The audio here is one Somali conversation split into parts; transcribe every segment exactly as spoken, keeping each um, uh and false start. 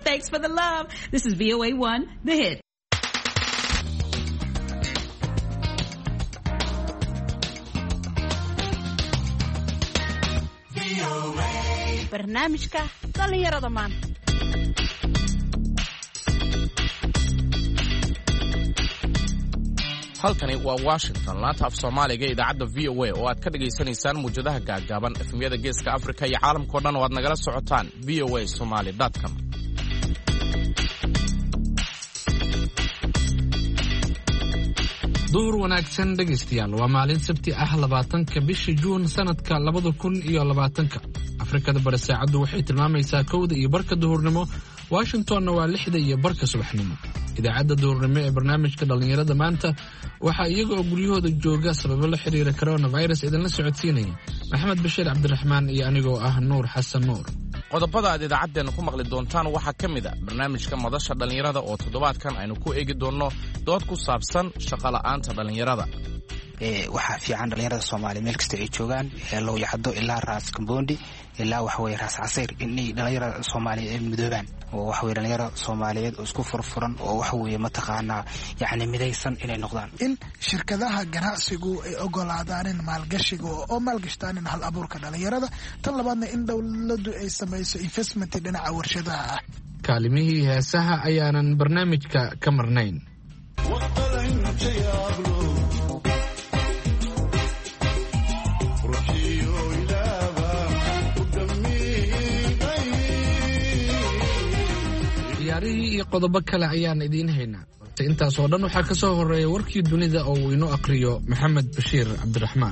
Thanks for the love. This is V O A one, The Hit. barnaamijka dhalinyarada maanta. halkani waa Washington, laanta af Soomaaliga ee idaacadda V O A oo aad ka dhageysanaysaan muujadaha gaagaaban efemyada geeska Afrika iyo caalamka oo dhan oo aad nagala socotaan v o a somali dot com. duhur wanaagsan dhegaystayaal, waa maalin sabti ah labaatanka bisha Juun sanadka labada kun iyo labaatanka. Afrikada bari saacadu waxay tilmaamaysaa kowda iyo barka duhurnimo, Washingtonna waa lixda iyo barka subaxnimo. idaacadda duhurnimo ee barnaamijka dhalinyarada maanta waxaa iyaga oo guryahooda jooga sababo la xiriira coronavirus idinla socodsiinaya Maxamed Bashiir Cabdiraxmaan iyo anigoo ah Nuur Xasan Nuur. qodobada aad idaacadeena ku maqli doontaan waxaa ka mid ah barnaamijka madasha dhalinyarada oo toddobaadkan aynu ku eegi doonno dood ku saabsan shaqo la'aanta dhalinyarada. ee waxa fiican dhalinyarada Soomaaliyeed meel kasta ay joogaan ee loo yaxdo ilaa Raas Kambondi ilaa wax weey Raas Casir inay dhalinyarada Soomaaliyeed ay midoobaan oo wax weey dhalinyarada Soomaaliyeed oo isku furfuran oo wax weey ma taqaana yaani midaysan inay noqdaan in shirkadaha ganacsigu ay ogolaadaan maalgashiga oo maalgashtaan hal abuurka dhalinyarada tan labaadna in dawladdu ay samayso investment dhinaca warshadaha. kaalimihii heesaha ayaanan barnaamijka ka marnayn. ciyaarihii iyo qodobo kale ayaan idiin haynaa. intaas oo dhan waxaa ka soo horeeya warkii dunida oo uu inoo aqriyo Maxamed Bashiir Cabdiraxmaan.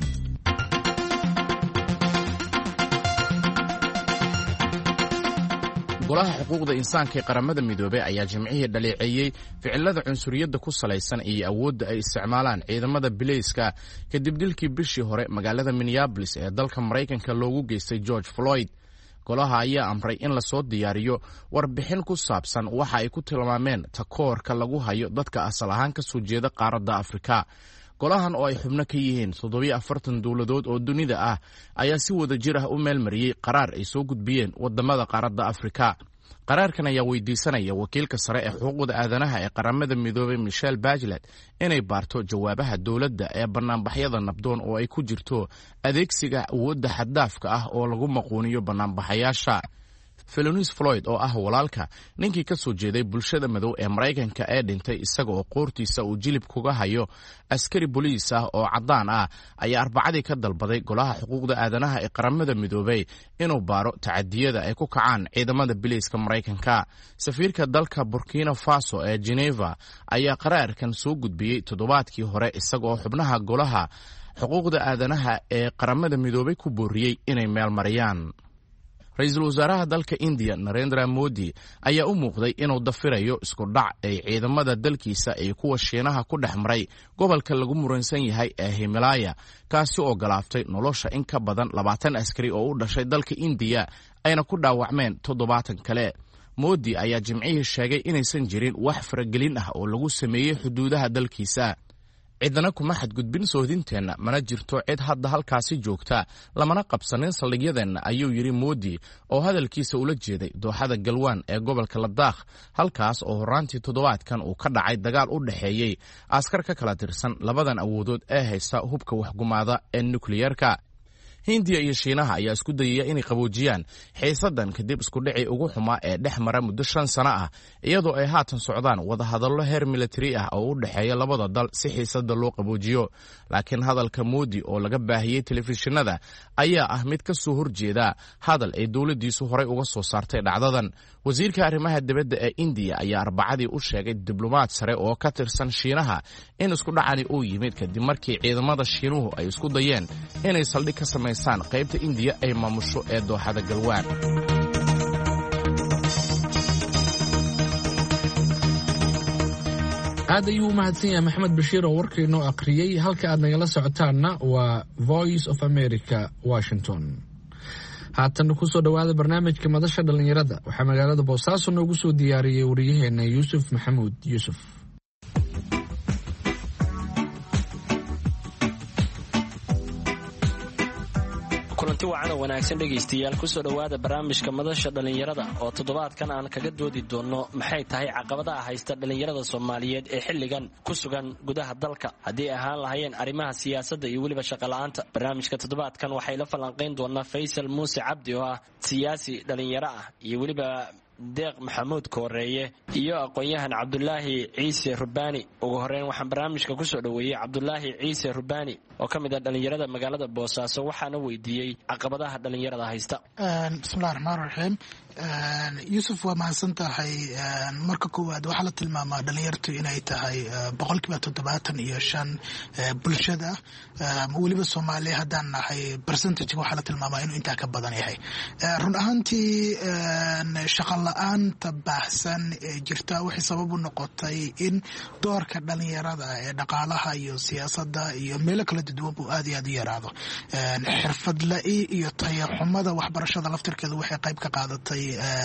golaha xuquuqda insaanka ee qaramada midoobay ayaa jimcihii dhaleeceeyey ficilada cunsuriyadda ku salaysan iyo awoodda ay isticmaalaan ciidamada bileyska kadib dilkii bishii hore magaalada Minneapolis ee dalka Maraykanka loogu geystay George Floyd. golaha ayaa amray in la soo diyaariyo warbixin ku saabsan waxa ay ku tilmaameen takoorka lagu hayo dadka asal ahaan ka soo jeeda qaaradda Afrika. golahan oo ay xubno ka yihiin toddoba iyo afartan dawladood oo dunida ah ayaa si wada jir ah u meelmariyey qaraar ay soo gudbiyeen wadamada qaaradda Afrika. qaraarkan ayaa weydiisanaya wakiilka sare ee xuquuqda aadanaha ee qaramada midoobay Michelle Bachelet inay baarto jawaabaha dawladda ee banaanbaxyada nabdoon oo ay ku jirto adeegsiga awoodda xaddaafka ah oo lagu maquuniyo banaanbaxayaasha. Philonis Floyd oo ah walaalka ninkii ka soo jeeday bulshada madow ee Maraykanka ee dhintay isaga oo qoortiisa uu jilib kuga hayo askari booliis ah oo cadaan ah ayaa arbacadii ka dalbaday golaha xuquuqda aadanaha ee qaramada midoobay inuu baaro tacadiyada ay ku kacaan ciidamada bileyska Maraykanka. safiirka dalka Burkina Faso ee Geneva ayaa qaraarkan soo gudbiyey toddobaadkii hore isaga oo xubnaha golaha xuquuqda aadanaha ee qaramada midoobay ku booriyey inay meel mariyaan. Ra'iisul wasaaraha dalka India Narendra Modi ayaa u muuqday inuu dafirayo isku dhac ay ciidamada dalkiisa ay kuwa Shiinaha ku dhexmaray gobolka lagu muransan yahay ee Himalaya kaasi oo galaaftay nolosha in ka badan labaatan askari oo u dhashay dalka India ayna ku dhaawacmeen toddobaatan kale. Modi ayaa jimcihii sheegay inaysan jirin wax faragelin ah oo lagu sameeyay xuduudaha dalkiisa. cidna kuma xadgudbin soodinteena mana jirto cid hadda halkaasi joogta lamana qabsanin saldhigyadeenna ayuu yiri Modi oo hadalkiisa ula jeeday dooxada Galwan ee gobolka Ladakh halkaas oo horaantii toddobaadkan uu ka dhacay dagaal u dhaxeeyay askar ka kala tirsan labadan awoodood ee haysta hubka waxgumaada ee nuclearka. Hindiya iyo Shiinaha ayaa isku dayaya inay qaboojiyaan xiisadan kadib isku dhici ugu xumaa ee dhex mara muddo shan sano ah iyadoo ay haatan socdaan wada hadallo heer military ah oo u dhaxeeya labada dal si xiisada loo qaboojiyo. laakiin hadalka Modi oo laga baahiyay telefishinada ayaa ah mid ka soo horjeeda hadal ay dawladdiisu horey uga soo saartay dhacdadan. wasiirka arrimaha dibadda ee India ayaa arbacadii u sheegay diblomaad sare oo ka tirsan Shiinaha in isku dhacani uu yimid kadib markii ciidamada Shiinuhu ay isku dayeen inay saldhig ka sameeyaan qaybta India ay maamusho ee dooxada Galwan. aad ayuu mahadsan yahay Maxamed Bashiir oo warkiinoo aqriyay. halka aad nagala socotaanna waa Voice of America Washington. haatan ku soo dhawaada barnaamijka madasha dhalinyarada waxaa magaalada Boosaaso noogu soo diyaariyay wariyaheena Yuusuf Maxamuud Yuusuf. kulanti wacan oo wanaagsan dhegaystayaal kusoo dhowaada barnaamijka madasha dhallinyarada oo toddobaadkan aan kaga doodi doonno maxay tahay caqabadaha haysta dhallinyarada soomaaliyeed ee xilligan ku sugan gudaha dalka haddii ahaan lahayeen arrimaha siyaasadda iyo weliba shaqola'aanta. barnaamijka toddobaadkan waxay la falanqayn doonaa faysal muuse cabdi oo ah siyaasi dhallinyaro ah iyo weliba deeq maxamuud kooreeye iyo aqoon-yahan cabdulaahi ciise rubaani. ugu horeyn waxaan barnaamijka kusoo dhoweeyey cabdulaahi ciise rubaani oo ka mid ah dhallinyarada magaalada boosaaso, waxaana weydiiyey caqabadaha dhallinyarada haysta. bismillahi raxmaan raxiim. yuusuf waa mahadsan tahay. marka koowaad waxaa la tilmaamaa dhalinyartu inay tahay boqolkiiba toddobaatan iyo shan bulshada, weliba soomaaliya haddaan nahay percentagega waxaa la tilmaamaa inuu intaa ka badan yahay. run ahaantii shaqa la-aanta baahsan ee jirta waxay sabab u noqotay in doorka dhalinyarada ee dhaqaalaha iyo siyaasadda iyo meelo kala duwan buu aad iyo aad u yaraado. xirfad la-i iyo tayaxumada waxbarashada laftirkeeda waxay qayb ka qaadatay,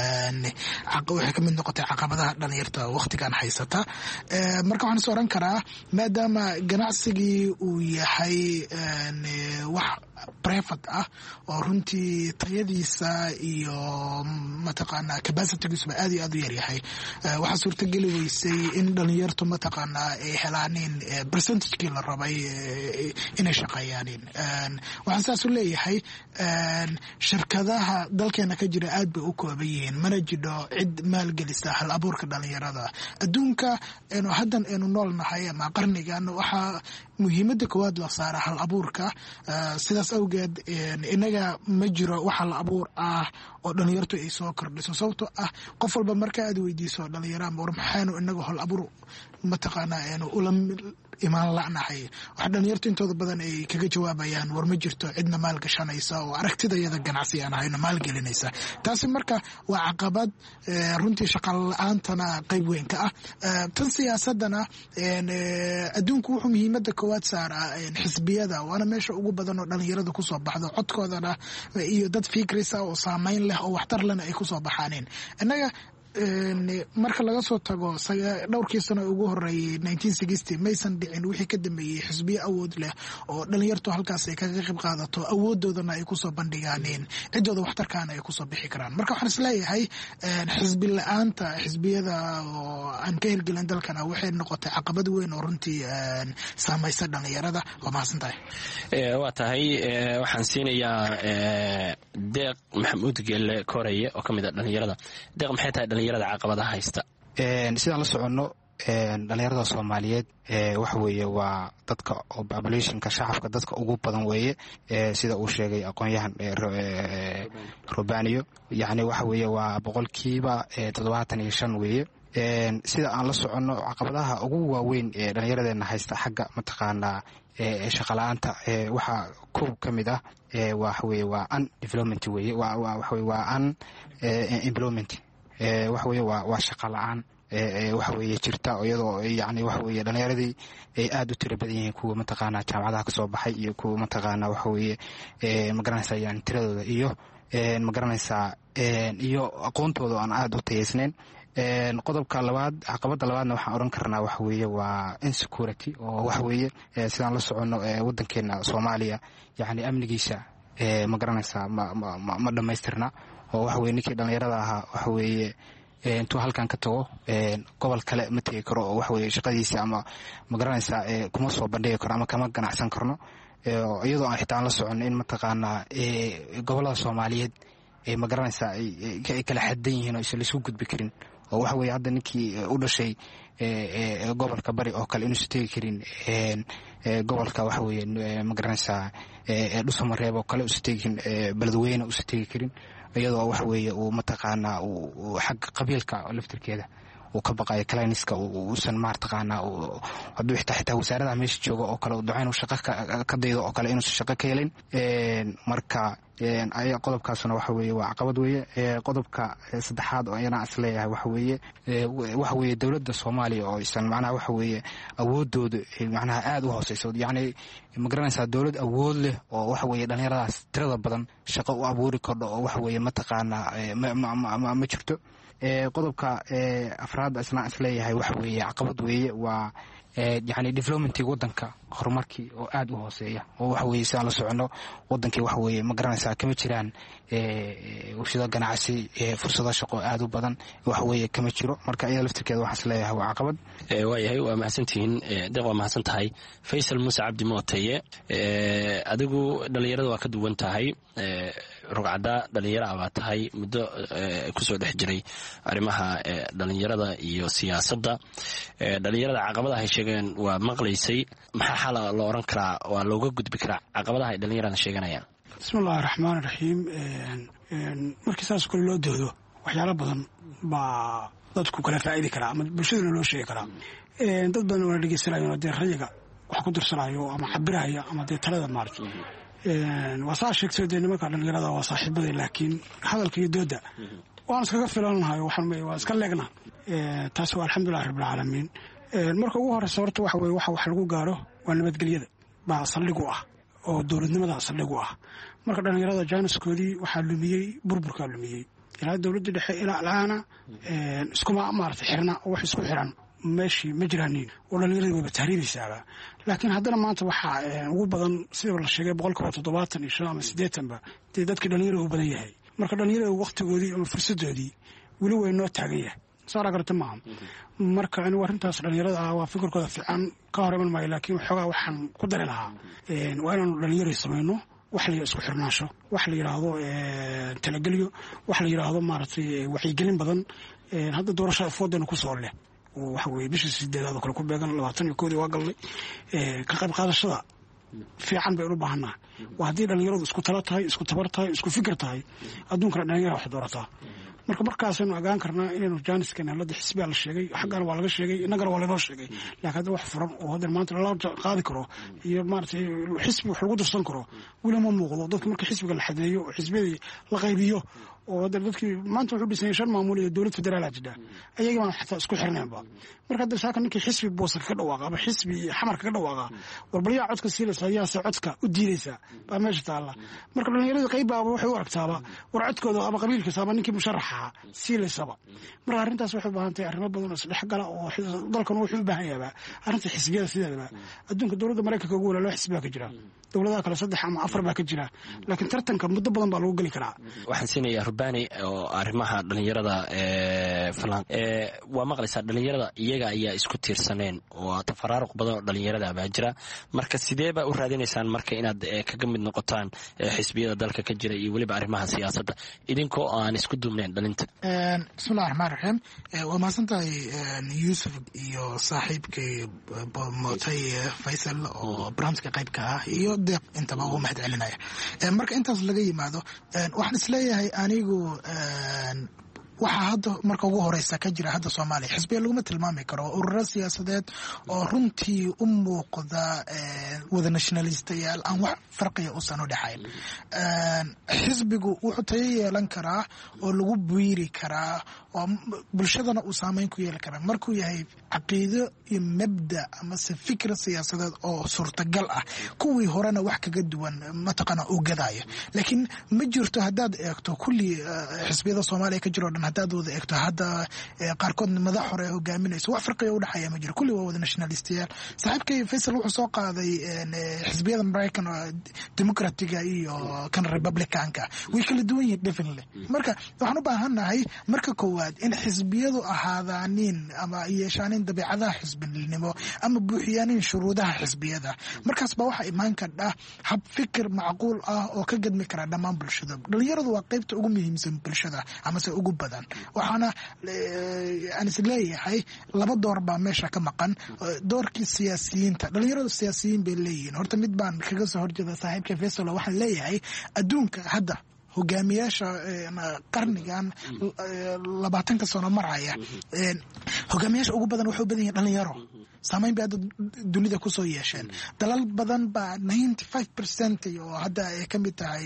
waxay kamid noqotay caqabadaha dhalinyarta waqtigan haysata. marka waxaan is oran karaa maadaama ganacsigii uu yahay wax private ah oo runtii tayadiisa iyo mataqaanaa capacitigiisuba aad iyo aad u yaryahay, waxaa suurtageli weysay in dhalinyartu mataqaanaa ay helaanin percentagekii la rabay inay shaqeeyaanin. waxaan saas u leeyahay shirkadaha dalkeena ka jira aad bay u kooban yihiin, mana jidho cid maalgelisa hal abuurka dhalinyarada. adduunka enu haddan aynu nool nahay ama qarnigan waxaa muhiimada koowaad la saara hal abuurka. sidaas awgeed inaga ma jiro wax hal abuur ah oo dhalinyartu ay soo kordhiso, sababtoo ah qof walba marka aad weydiiso dhalinyaro ama war maxaanu inaga hal abuur mataqaanaa aynu ula imaan la'nahay, waxa dhalinyartu intooda badan ay kaga jawaabayaan war ma jirto cidna maal gashanaysa oo aragtidayada ganacsi aan ahayno maal gelinaysa. taasi marka waa caqabad runtii shaqa la-aantana qayb weyn ka ah. tan siyaasadana adduunku wuxuu muhiimada koowaad saaraa xisbiyada, waana meesha ugu badan oo dhalinyarada kusoo baxdo codkoodana iyo dad fikrisa oo saameyn leh oo waxtar lena ay kusoo baxaaneen. innaga marka laga soo tago dhowrkii sano ugu horeeyey nineteen sixty maysan dhicin wixii ka dambeeyey xisbiyo awood leh oo dhalinyartu halkaas ay kaga qayb qaadato, awoodoodana ay kusoo bandhigaaneen, ciddooda waxtarkaana ay kusoo bixi karaan. marka waxaan isleeyahay xisbi la-aanta xisbiyada oo aan ka hirgelin dalkana waxay noqotay caqabad weyn oo runtii saamaysa dhalinyarada. waa mahadsan tahay. waa tahay waxaan siinayaa deeq maxamuud geelle koreye oo ka mid ah dhalinyarada. deeq maxay tahay caqabadaha haysta? sidaan la soconno dhalinyarada soomaaliyeed waxa weeye waa dadka oo populationka shacabka dadka ugu badan weeye, sida uu sheegay aqoon-yahan robaniyo, yani waxa weeye waa boqolkiiba toddobaatan iyo shan weeye. sida aan la soconno caqabadaha ugu waaweyn ee dhallinyaradeena haysta xagga mataqaanaa shaqala-aanta waxaa kow ka mid ah waxaweye waa un development weye waxaweye waa un employment waxa weye waa waa shaqa la-aan waxa weeye jirta iyadoo yani waxa weeye dhallinyaradii ay aad u tiro badan yihiin kuwa mataqaanaa jaamacadaha kasoo baxay iyo kuwa mataqaanaa waxa weeye magaranaysaa yani tiradooda iyo magaranaysaa iyo aqoontooda aan aad u tayeysnayn. qodobka labaad caqabada labaadna waxaan oran karnaa waxa weeye waa insecurity oo waxa weeye sidaan la soconno wadankeena Soomaaliya yani amnigiisa ma garanaysaa ma ma dhamaystirna oo waxa weeye ninkii dhalinyarada ahaa waxa weeye intuu halkan ka tago gobol kale ma tegi karo oo waxa weeye shaqadiisa ama ma garanaysaa kuma soo bandhigi karo ama kama ganacsan karno, iyadoo aan xitaa la soconno in mataqaanaa gobolada Soomaaliyeed ee ma garanaysaa ay kala xadan yihiin oo isla isku gudbi karin. oo waxa weeye hadda ninkii u dhashay gobolka bari oo kale inuusan tegi karin gobolka waxa weeye ma garanaysaa Dhuusamareeb oo kale usan tegi karin, Beledweyne usan tegi karin, iyadoo waxa weeye uu mataqaanaa uu xagga qabiilka laftirkeeda uu ka baqayo cliniska uusan mataqaanaa hadduu xitaa xitaa wasaaradaha meesha jooga oo kale ducayn uu shaqo ka daydo oo kale inuusan shaqo ka helin. marka aya qodobkaasuna waxa weeye waa caqabad weeye. qodobka saddexaad oo ayana isleeyahay waxa weeye waxa weeye dowladda Soomaaliya oo isan macnaha waxa weeye awoodooda macnaha aad u hooseyso, yacni ma garanaysaa dowlad awood leh oo waxa weeye dhalinyaradaas tirada badan shaqo u abuuri kordho oo waxa weeye mataqaanaa ma jirto. qodobka afraad isna isleeyahay waxa weeye caqabad weeye waa yani developmentii wadanka horumarkii oo aad u hooseeya oo waxa weye sidaan la socono wadankii waxa weye ma garanaysaa kama jiraan warshado ganacsi fursado shaqo aad u badan waxa weye kama jiro marka iyada laftirkeeda waxaan isleeyahay waa caqabad. waayahay waa mahadsantihiin deeq waa mahadsan tahay. Faysal Muuse Cabdi Mooteye adigu dhalinyarada waa ka duwan tahay rugcada dhalinyara baa tahay muddo kusoo dhex jiray arrimaha dhalinyarada iyo siyaasadda. dhalinyarada caqabadaha ay sheegeen waa maqlaysay maxaa xal loo oran karaa waa looga gudbi karaa caqabadaha ay dhalinyarada sheeganayaan? bismillahi raxmaan raxiim. markii saas kale loo doodo waxyaalo badan baa dadku kala faa'iidi karaa ama bulshadana loo sheegi karaa. dad badan waa dhegeysanayoo dee rayiga wax ku dirsanayo ama cabiraya ama dee talada maarta waa saa sheegtay dee nimanka dhalinyarada waa saaxiibaday laakiin hadalka iyo dooda waan iskaga filannahay waa iska leegna. taas waa alxamdulillahi rabbilcaalamiin. marka ugu horeysa horta waxa weye waxa wax lagu gaaro waa nabadgelyada baa saldhig u ah oo dowladnimada saldhig u ah. marka dhalinyarada jaaniskoodii waxaa lumiyey burburkaa lumiyey ilaa dowladda dhexe ilaa alaana iskuma maarata xirna oo wax isku xiran meeshii ma jiraanin oo dhalinyarada wayba tahriibaysaaba. laakiin haddana maanta waxaa ugu badan sida la sheegay boqolkiiba toddobaatan iyo shan ama siddeetanba dee dadkii dhalinyarada u badan yahay. marka dhalinyarada waktigoodii ama fursadoodii weli way noo taagan yahay saara garta maaha. marka anigu arrintaas dhalinyarada ah waa fikirkooda fiican ka hor iman maayo laakiin waxoogaa waxaan ku dari lahaa waa inaanu dhalinyarada samayno wax la isku xirnaasho wax la yidhaahdo talagelyo wax la yidhaahdo maaragtay wacyigelin badan. hadda doorashada foodana ku soo leh oo waxa weye bishii sideedaad oo kale ku beegan labaatan iyo koodii waa galnay. ka qayb qaadashada fiican baynu u baahannaha waa haddii dhalinyaradu isku talo tahay isku tabar tahay isku fikir tahay adduunkana dhalinyara wax doorataa. marka markaasaynu ogaan karnaa inaynu jaaniskeen hadda xisbiyaa la sheegay xaggana waa laga sheegay innagana waa laynoo sheegay laakiin hadda wax furan oo hadda maanta lala qaadi karo iyo maaragtay xisbi wax lagu dirsan karo weli ma muuqdo. dadka marka xisbiga la xadeeyo oo xisbiyadii la qaybiyo oo hadda dadkii maanta wuxuu dhisanyay shan maamul iyo dowlad federaal jidha ayaga baan xataa isku xirnaynba. marka hadda saaka ninkii xisbi boosaka ka dhawaaqa ama xisbi xamarka ka dhawaaqa warbalyaa codka siilaysa ayaase codka u diidaysa baa meesha taalla. marka dhalinyarada qaybaaba waxay u aragtaaba war codkooda ama qabiilkiisa ama ninkii musharaxa siilaysaba. marka arrintaas waxay u baahan tahay arrimo badan oo isdhexgala oo dalkan wuxuu u baahan yahay arrinta xisbiyada sideedaba. adduunka dowladda maraykanka ugu weyn loo xisbiyaa ka jira dowladaha kale saddex ama afar baa ka jira laakiin tartanka muddo badan baa lagu geli karaa. waxaan siinayaa Rubani oo arrimaha dhalinyarada falan waa maqlaysaa dhalinyarada iyaga ayaa isku tiirsaneen oo tafaraaruq badan oo dhalinyarada baa jira. marka sidee baa u raadinaysaan marka inaad kaga mid noqotaan xisbiyada dalka ka jira iyo weliba arrimaha siyaasadda idinkoo aan isku duubnayn dhalinta? bismillahi raxmaan raxiim. waa mahadsantahay yuusuf iyo saaxiibkay mootay Faysal oo barnaamijka qaybka ah iyo deeq intaba ugu mahad celinaya. marka intaas laga yimaado waxaan isleeyahay anigu waxaa hadda marka ugu horeysa ka jira hadda Soomaaliya xisbiya laguma tilmaami karo ururo siyaasadeed oo runtii u muuqda wada nationalistayaal aan wax farqiya uusan u dhaxayn. xisbigu wuxuu tayo yeelan karaa oo lagu biiri karaa oo bulshadana uu saameyn ku yeeli karaa markuu yahay caqiido iyo mabda ama se fikir siyaasadeed oo suurtagal ah kuwii horena wax kaga duwan mataqana uu gadaayo. laakiin ma jirto haddaad eegto kulli xisbiyada Soomaaliya ka jiro dhan haddaad wada eegto hadda qaarkood madax hore hogaaminayso wax farqiya u dhaxaya ma jiro kulli waa wada nationalistiyaal. saaxiibkay Faysal wuxuu soo qaaday xisbiyada Mareykan Democratic iyo kan Republicanka way kala duwan yihiin definitely. marka waxaan u baahanahay marka koowaad in xisbiyadu ahaadaanin ama yeeshaanin dabeecadaha xisbinimo ama buuxiyaanin shuruudaha xisbiyada. markaas baa waxa imaan kara hab fikir macquul ah oo ka gadmi kara dhammaan bulshada. dhalinyaradu waa qaybta ugu muhiimsan bulshada ama se ugu badan. waxaana aan is leeyahay laba door baa meesha ka maqan. doorkii siyaasiyiinta dhalinyaradu siyaasiyiin bay leeyihiin. horta mid baan kaga soo horjeeda saaxiibka Faysal waxaan leeyahay adduunka hadda hogaamiyaasha qarnigan labaatanka sano maraya hogaamiyaasha ugu badan waxay u badan yihiin dhalinyaro. saameyn bay hadda dunida kusoo yeesheen. dalal badan baa ninety five percent oo hadda ay ka mid tahay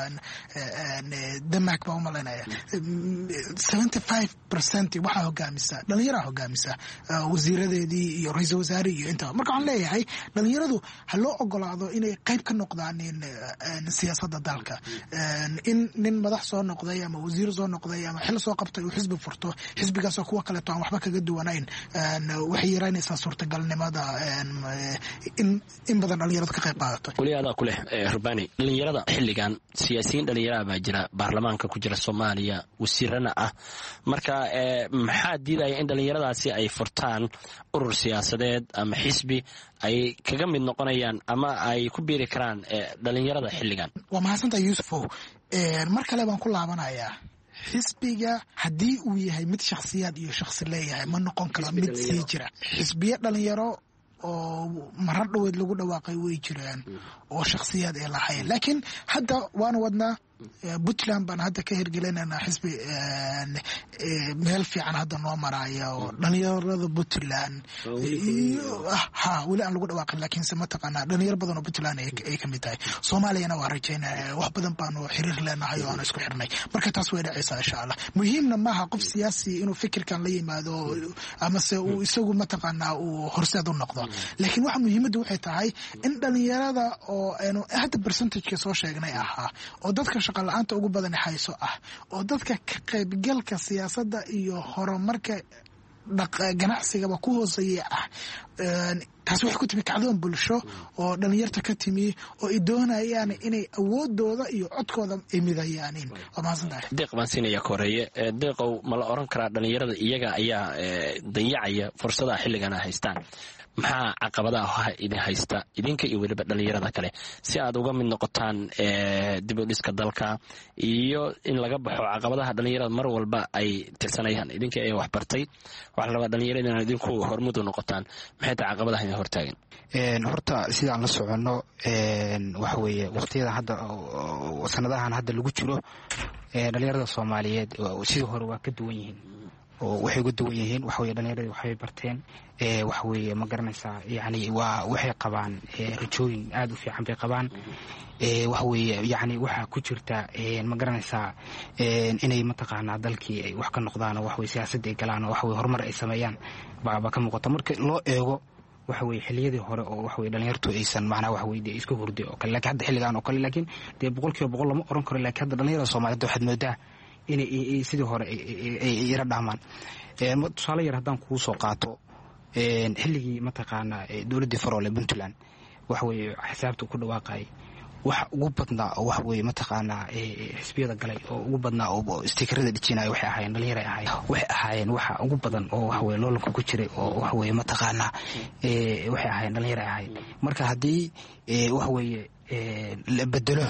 Denmark baa u malaynaya seventy five percent waxaa hogaamisa dhalinyaraa hogaamisa wasiiradeedii iyo ra-iisul wasaare iyo intaba. marka waxaan leeyahay dhalinyaradu ha loo ogolaado inay qayb ka noqdaan siyaasadda dalka. in nin madax soo noqday ama wasiir soo noqday ama xil soo qabtay uu xisbi furto xisbigaasoo kuwa kaleeto aan waxba kaga duwanayn waxay yaraynaysaa suurtagalnimada in in badan dhalinyaradu ka qayb qaadato. weli adaa ku leh Rubani, dhalinyarada xilligan siyaasiyiin dhalinyarada baa jira baarlamaanka ku jira Soomaaliya, wasiirana ah. marka maxaa diidaya in dhalinyaradaasi ay furtaan urur siyaasadeed ama xisbi ay kaga mid noqonayaan ama ay ku biiri karaan dhalinyarada xilligan? waa mahadsantahay Yuusufow. mar kale baan ku laabanayaa xisbiga haddii uu yahay mid shakhsiyaad iyo shakhsi leeyahay ma noqon karo mid sii jira. xisbiya dhalinyaro oo marar dhaweed lagu dhawaaqay way jiraan oo shakhsiyaad ay lahayn, laakiin hadda waanu wadnaa Puntland baan hadda ka hirgelinaynaa xisbi meel fiican hadda noo maraya oo dhalinyarada Puntland ha weli aan lagu dhawaaqin, laakiinse mataqaanaa dhalinyaro badan oo Puntland ay ka mid tahay. Soomaaliyana waa rajaynaya wax badan baanu xiriir leenahay oo aan isku xirnay, marka taas way dhacaysaa insha Allah. muhiimna maaha qof siyaasi inuu fikirkan la yimaado ama se uu isagu mataqaanaa uu horseed u noqdo, laakiin waxa muhiimaddu waxay tahay in dhalinyarada oo aanu hadda percentage-ka soo sheegnay ahaa oo dadka shaqa la'aanta ugu badan hayso ah oo dadka ka qaybgalka siyaasadda iyo horumarka ganacsigaba ku hooseeya ah. taas waxay ku timi kacdoon bulsho oo dhalinyarta ka timi oo ay doonayaan inay awoodooda iyo codkooda ay midayaanin. waa mahadsantahay. deeq baan siinaya koreeye. deeqow ma la oran karaa dhalinyarada iyaga ayaa dayacaya fursadaha xilligan ay haystaan? maxaa caqabadaha idin haysta idinka iyo weliba dhalinyarada kale si aad uga mid noqotaan dib u dhiska dalka iyo in laga baxo caqabadaha dhalinyarada mar walba ay tirsanayaan? idinka ay wax bartay waxa la rabaa dhalinyarada inaad idinku hormuud u noqotaan. maxay tahay caqabadaha idin hortaagan? horta sidaan la soconno waxa weeye waqtiyada hadda sanadahan hadda lagu jiro dhalinyarada Soomaaliyeed sidii hore waa ka duwan yihiin oo waxay uga duwan yihiin waxa weeye dhalinyarada waxay barteen ee waxa weeye ma garanaysaa yani waa waxay qabaan rajooyin aad u fiican bay qabaan ee waxa weeye yani waxa ku jirta ee ma garanaysaa ee inay mataqaanaa dalkii ay wax ka noqdaan wax weeye siyaasadda ay galaan wax weeye horumar ay sameeyaan baa ka muuqata. marka loo eego waxa weeye xilliyadii hore oo waxa weeye dhalinyartu aysan macnaa waxa weeye isku hurday oo kale, laakiin hadda xilligan oo kale laakiin dee boqolkiiba boqol lama oran karo, laakiin hadda dhalinyarada Soomaaliyeed waxaad moodaa inay sidii hore ay yara dhaamaan. tusaale yar haddaan kugu soo qaato xilligii mataqaanaa dowladdii faroole Puntland waxa weeye xisaabta ku dhawaaqay waxa ugu badnaa oo waxa weeye mataqaanaa xisbiyada galay oo ugu badnaa oo stikerada dhijinaya waxay ahaayeen dhalinyaro ay ahaayeen waxay ahaayeen waxa ugu badan oo waxa weeye loolanka ku jiray oo waxa weeye mataqaanaa waxay ahaayeen dhalinyaro ay ahaayeen. marka haddii waxa weeye la bedelo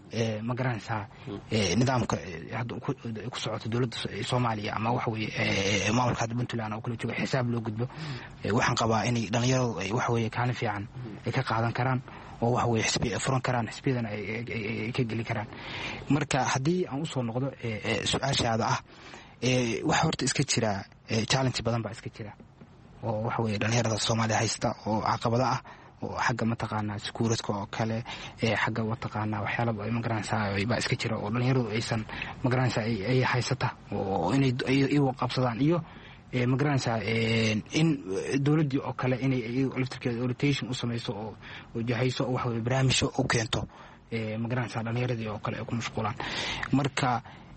ma garanaysaa nidaamka hadda ku socoto dowladda Soomaaliya ama waxa weeye maamulka hadda Puntland oo kala jooga xisaab loo gudbo, waxaan qabaa inay dhalinyaradu ay waxa weeye kaalin fiican ay ka qaadan karaan oo waxa weeye xisbi furan karaan, xisbiyadana ay ka geli karaan. marka haddii aan usoo noqdo su-aashaada ah waxa horta iska jira challenge badan baa iska jira oo waxa weeye dhalinyarada Soomaaliya haysta oo caqabada ah oo xagga mataqaanaa iskuuradka oo kale ee xagga mataqaanaa waxyaalo ay ma garanaysaa baa iska jira oo dhalinyaradu aysan ma garanaysaa ay haysata oo inay ay qabsadaan iyo ma garanaysaa in dowladdii oo kale inay electrical orientation u samayso oo wajahayso oo waxa weeye barnaamijyo u keento ma garanaysaa dhalinyaradii oo kale ay ku mashquulaan. marka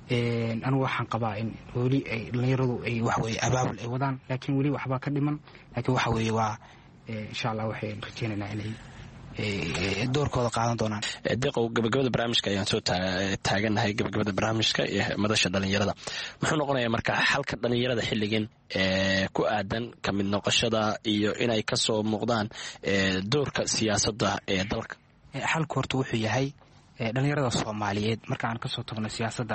anigu waxaan qabaa in weli ay dhalinyaradu ay waxa weeye abaabul ay wadaan, laakiin weli waxbaa ka dhiman, laakiin waxa weeye waa insha Allah waxay rajaynaynaa inay doorkooda qaadan doonaan. deeqow gabagabada barnaamijka ayaan soo taaganahay gabagabada barnaamijka ee madasha dhalinyarada. muxuu noqonayaa marka xalka dhalinyarada xilligan ee ku aadan ka mid noqoshada iyo inay ka soo muuqdaan doorka siyaasadda ee dalka? xalku horta wuxuu yahay dhalinyarada Soomaaliyeed marka aan ka soo tagno siyaasadda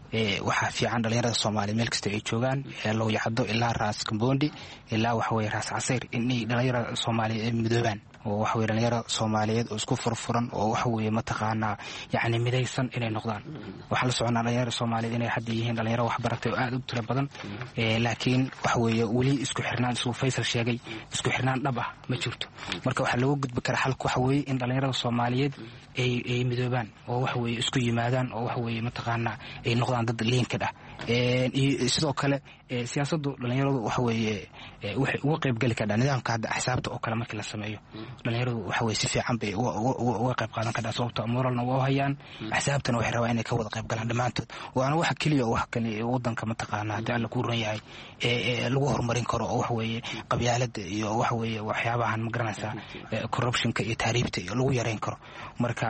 waxaa fiican dhalinyarada Soomaaliyeed meel kasta ay joogaan loo yacdo ilaa Raas Kambondi ilaa waxa weeye Raas Casayr inay dhalinyarada Soomaaliyeed ay midoobaan oo waxa weeye dhalinyaro Soomaaliyeed oo isku furfuran oo waxa weeye mataqaanaa yani midaysan inay noqdaan. waxa la soconaa dhalinyaro Soomaaliyeed inay hadda yihiin dhalinyaro wax baratay oo aad u tiro badan ee laakiin waxa weeye weli isku xirnaan soo Faysal sheegay isku xirnaan dhab ah ma jirto. marka waxa lagu gudbi karaa xalku waxa weeye in dhalinyarada Soomaaliyeed ay ay midoobaan oo waxa weeye isku yimaadaan oo waxa weeye mataqaanaa ay noqdaan dad liinkad ah iyo sidoo kale siyaasaddu dhalinyaradu waxa weeye waxay uga qayb geli kartaa nidaamka hadda axsaabta oo kale markii la sameeyo dhalinyaradu waxa weye si fiican bay uga qayb qaadan kartaa sababto moralna waa hayaan axsaabtana waxay rabaa inay ka wada qayb galaan dhammaantood waana waxa keliya wax kale wadanka mataqaana haddii alla ku ran yahay lagu horumarin karo oo waxa weeye qabyaalada iyo waxa weeye waxyaabahan magaranaysaa corruptionka iyo taariibta iyo lagu yareyn karo marka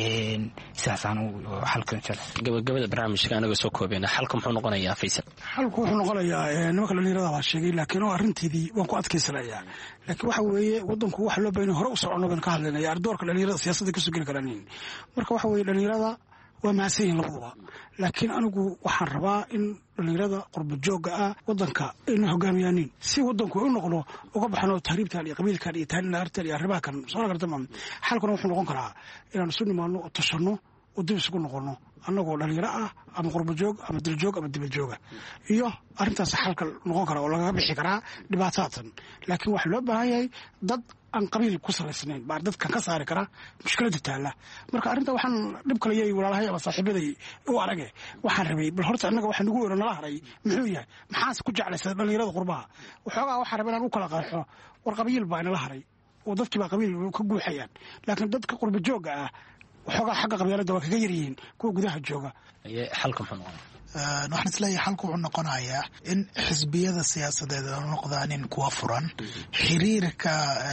sidaasaan xalkan gabagabada barnaamijka anaga soo koobayna xalka muxuu noqonayaa Faysal xalku wuxuu noqonayaa nimanka dhalinyarada waa sheegay laakiin oo arrinteedii waan ku adkaysanayaa laakiin waxa weeye wadanku wax loo baahan hore u socono baan ka hadlaynaa ardoorka dhalinyarada siyaasadda ka soo geli karaan marka waxa weeye dhalinyarada waa maasayin labaduba laakiin anigu waxaan rabaa in dhalinyarada qurba joogga ah wadanka ayna hogaamiyaanin si wadanku u noqdo uga baxno tahriibtan iyo qabiilkan iyo taaninaartan iyo arrimaha kan soo gartama xalkuna wuxuu noqon karaa inaan isu nimaano oo tashanno oo dib isugu noqono annagoo dhalinyaro ah ama qurba joog ama diljoog ama dibadjooga iyo arrintaas xalka noqon kara oo lagaga bixi karaa dhibaataatan laakiin waxaa loo baahan yahay dad aan qabiil ku salaysnayn baa dadkan ka saari kara mushkiladda taalla marka arrinta waxaan dhib kale yahay walaalahay ama saaxiibaday u arage waxaan rabay bal horta annaga waxa nagu weero nala haray muxuu yahay maxaas ku jeclaysa dhalinyarada qurbaha waxoogaa waxaan rabay inaan u kala qeexo war qabiil baa inala haray oo dadkii baa qabiil ka guuxayaan laakiin dadka qurba joogga ah waxoogaa xagga qabyaaladda waa kaga yaryihiin kuwa gudaha jooga xalka muxuu noqon waxaan isleeyahay xalku wuxuu noqonayaa in xisbiyada siyaasadeed noqdaan in kuwa furan xiriirka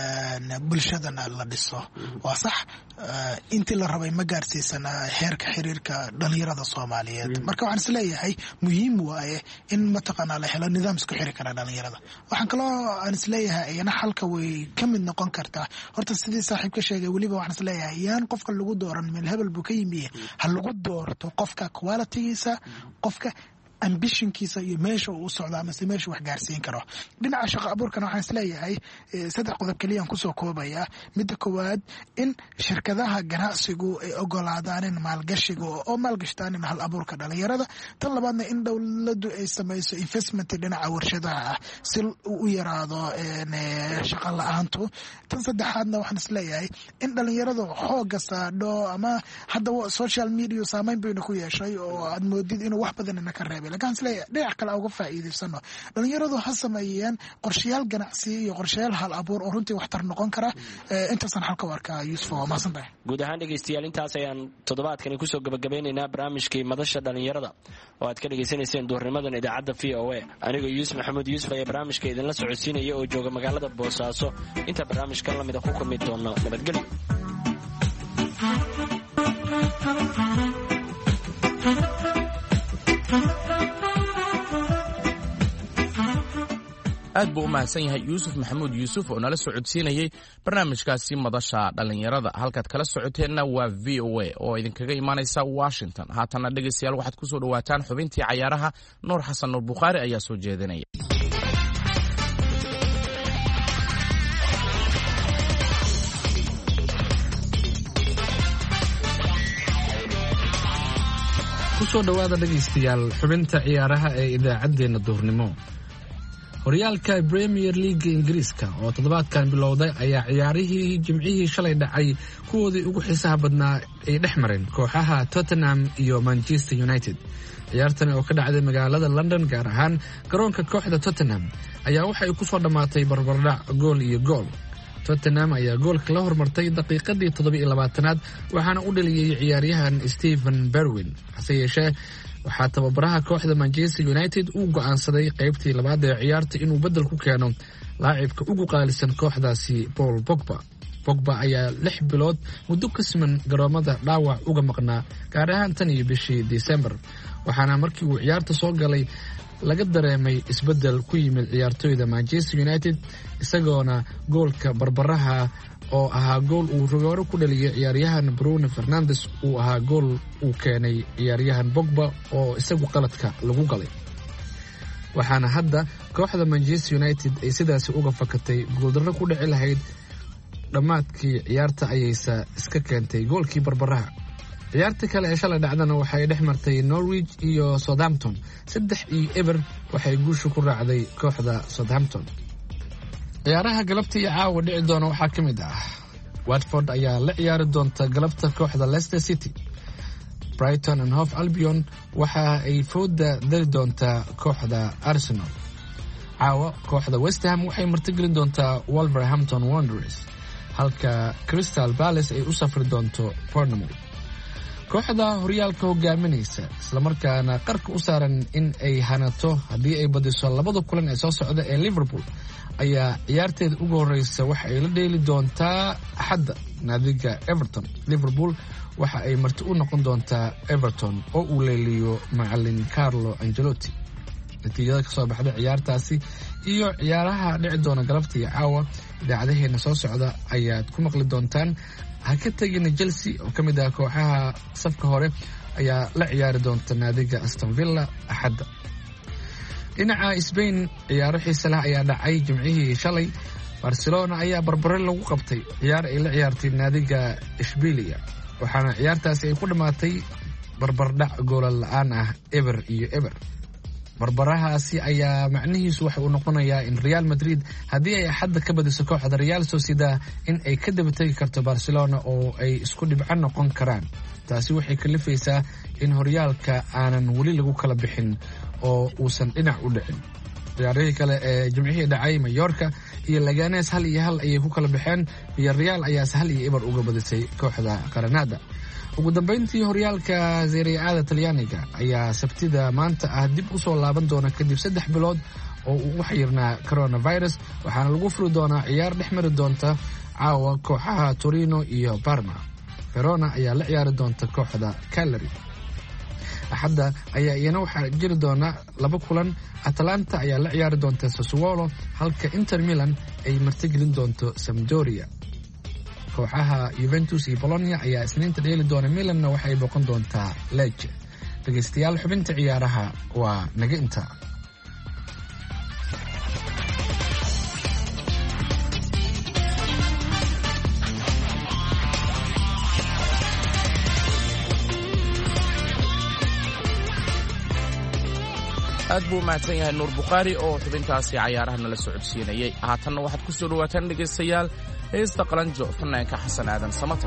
bulshadana la dhiso waa sax intii la rabay ma gaarsiisana heerka xiriirka dhalinyarada soomaaliyeed marka waxaan isleeyahay muhiim waaye in mataqaanaa la helo nidaam isku xiri kara dhalinyarada waxaan kaloo aan isleeyahay iyana xalka way ka mid noqon kartaa horta sidii saaxiibka sheegay weliba waxaan isleeyahay yaan qofka lagu dooran meel hebel buu ka yimiye ha lagu doorto qofka qualitygiisa qofka ambishinkiisa iyo meesha uu u socdo amase meesha wax gaarsiin karo dhinaca shaqo abuurkana waxaan isleeyahay saddex qodob keliyaan kusoo koobaya midda koowaad in shirkadaha ganacsigu ay ogolaadaan in maalgashiga oo maalgashtaan in hal abuurka dhalinyarada tan labaadna in dowladdu ay samayso investment dhinaca warshadaha ah si u yaraado shaqo la-aantu tan saddexaadna waxaan isleeyahay in dhalinyaradu xooga saadho ama hadda social media saameyn bayna ku yeeshay oo aad moodid inuu wax badan ina ka reebay lakaan isleeyahay dhinac kale uga faa'iidaysano dhalinyaradu ha sameeyeen qorshayaal ganacsi iyo qorshayaal hal abuur oo runtii waxtar noqon kara intaasan xalka warkaa Yuusuf waa maasantahay guud ahaan dhegeystayaal intaas ayaan toddobaadkani kusoo gabagabeynaynaa barnaamijkii madasha dhalinyarada oo aad ka dhegeysanayseen duurnimadan idaacadda v o a anigoo Yuusuf Maxamuud Yuusuf ayaa barnaamijka idinla socodsiinaya oo jooga magaalada Boosaaso inta barnaamijkan lamida ku kulmi doono nabadgelyo aad buu u mahadsan yahay yuusuf maxamuud yuusuf oo nala socodsiinayey barnaamijkaasi madasha dhallinyarada halkaad kala socoteenna waa v o a oo idinkaga imaanaysa washington haatanna dhegaystayaal waxaad ku soo dhowaataan xubintii cayaaraha nuur xasan nuur bukhaari ayaa soo jeedinaya kusoo dhowaada dhegaystayaal xubinta ciyaaraha ee idaacaddeenna duurnimo horyaalka Premier League Ingiriiska oo toddobaadkan bilowday ayaa ciyaarihii jimcihii shalay dhacay kuwoodii ugu xiisaha badnaa ay dhex mareen kooxaha Tottenham iyo Manchester United ciyaartan oo ka dhacday magaalada London gaar ahaan garoonka kooxda Tottenham ayaa waxa ay ku soo dhamaatay barbardhac gool iyo gool Tottenham ayaa goolka la hormartay daqiiqadii toddoba iyo labaatanaad waxaana u dhaliyay ciyaaryahan Stephen Berwin hase yeeshee waxaa tababaraha kooxda Manchester United uu go'aansaday qaybtii labaad ee ciyaarta inuu bedel ku keeno laacibka ugu qaalisan kooxdaasi Paul Pogba. Pogba ayaa lix bilood muddo ka siman garoomada dhaawac uga maqnaa gaar ahaan tan iyo bishii December waxaana markii uu ciyaarta soo galay laga dareemay isbedel ku yimid ciyaartoyda Manchester United isagoona goolka barbaraha oo ahaa gool uu rogooro ku dhaliyay ciyaaryahan Bruno Fernandes uu ahaa gool uu keenay ciyaaryahan Pogba oo isagu qaladka lagu galay waxaana hadda kooxda Manchester United ay sidaas uga fakatay gooldarro ku dhici lahayd dhamaadkii ciyaarta ayaysa iska keentay goolkii barbaraha ciyaarta kale ee shalay dhacdana waxay dhex martay Norwich iyo Southampton saddex iyo eber waxay guusha ku raacday kooxda Southampton ciyaaraha galabta iyo caawa dhici doona waxaa ka mid ah Watford ayaa la ciyaari doonta galabta kooxda Leicester City Brighton and Hove Albion waxa ay fooda dari doontaa kooxda Arsenal. caawa kooxda West Ham waxay martigelin doontaa Wolverhampton Wanderers halka Crystal Palace ay u safri doonto Bournemouth. kooxda horyaalka hogaaminaysa isla markaana qarka u saaran in ay hanato haddii ay badiso labada kulan ee soo socda ee Liverpool ayaa ciyaarteeda ugu horeysa waxa ay la dheeli doontaa Axadda naadiga Everton. Liverpool waxa ay marti u noqon doontaa Everton oo uu leeliyo macallin Carlo Ancelotti. natiijada ka soo baxda ciyaartaasi iyo ciyaaraha dhici doona galabta iyo caawa idaacadaheena soo socda ayaad ku maqli doontaan. ha ka tagina Chelsea oo ka mid ah kooxaha safka hore ayaa la ciyaari doonta naadiga Aston Villa Axadda. dhinaca Spain ciyaaro xiiso leh ayaa dhacay jimcihii shalay. Barcelona ayaa barbare lagu qabtay ciyaar ay la ciyaartay naadiga Ishbilia waxaana ciyaartaasi ay ku dhamaatay barbardhac goolal la'aan ah eber iyo eber. barbarahaasi ayaa macnihiisu waxa uu noqonayaa in Real Madrid haddii ay Axadda ka badiso kooxda Real Sociedad in ay ka daba tagi karto Barcelona oo ay isku dhibco noqon karaan. taasi waxay kalifaysaa in horyaalka aanan weli lagu kala bixin oo uusan dhinac u dhicin. ciyaarihii kale ee jimcihii dhacay Mallorca iyo Leganes hal iyo hal ayay ku kala baxeen iyo Real ayaa hal iyo eber uga badisay kooxda Granada. ugu dambeyntii horyaalka Serie A Talyaaniga ayaa sabtida maanta ah dib u soo laaban doona kadib saddex bilood oo uu u xayirnaa coronavirus waxaana lagu furi doonaa ciyaar dhex mari doonta caawa kooxaha Torino iyo Parma. Verona ayaa la ciyaari doonta kooxda Cagliari. Axadda ayaa iyana waxaa jiri doona laba kulan. Atalanta ayaa la ciyaari doonta Sassuolo halka Inter Milan ay martigelin doonto Sampdoria. kooxaha Juventus iyo Bologna ayaa isniinta dheeli doona. Milanna waxay boqon doontaa Lecce. dhageystayaal xubinta ciyaaraha waa naga inta. aad buu mahadsan yahay Nuur Buqaari oo xubintaasi ciyaaraha nala socodsiinayay. haatanna waxaad ku soo dhawaataan dhegeystayaal heesta qalanjo fanaanka Xasan Aadan Samatar.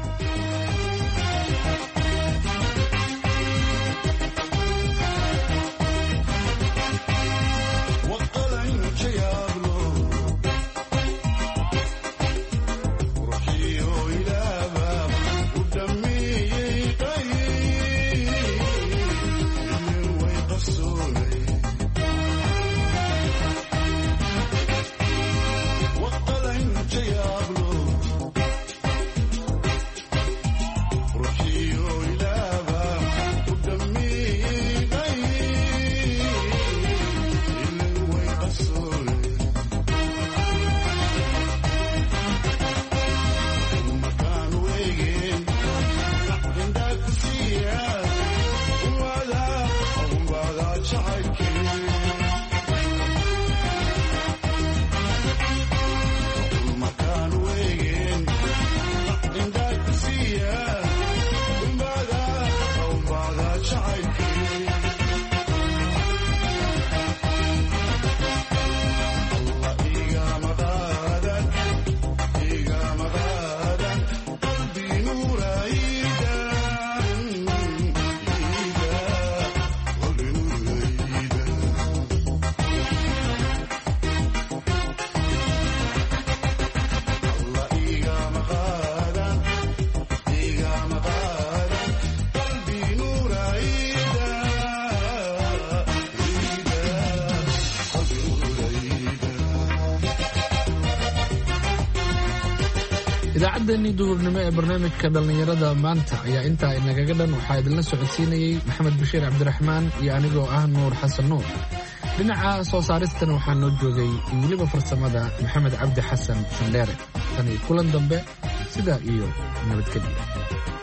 idaacaddeennii duhurnimo ee barnaamijka dhallinyarada maanta ayaa intaa inagaga dhan waxaa idinla socodsiinayey Maxamed Bashiir Cabdiraxmaan iyo anigoo ah Nuur Xasan Nuur. dhinaca soo saaristana waxaa noo joogay weliba farsamada Maxamed Cabdi Xasan Sandheere. tan iyo kulan dambe sidaa iyo nabadgelyo.